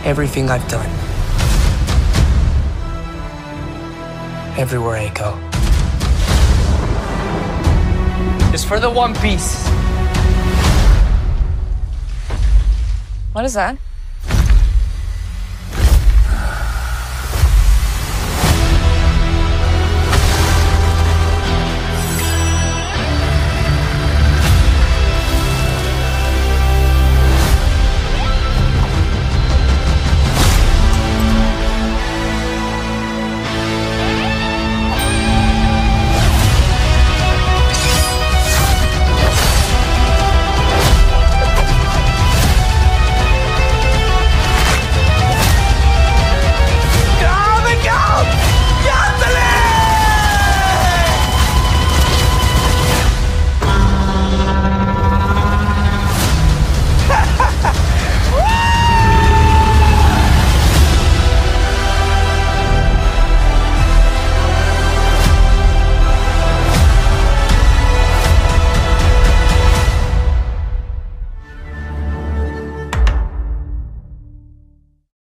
Everything I've done. Everywhere I go. Is for the One Piece. What is that?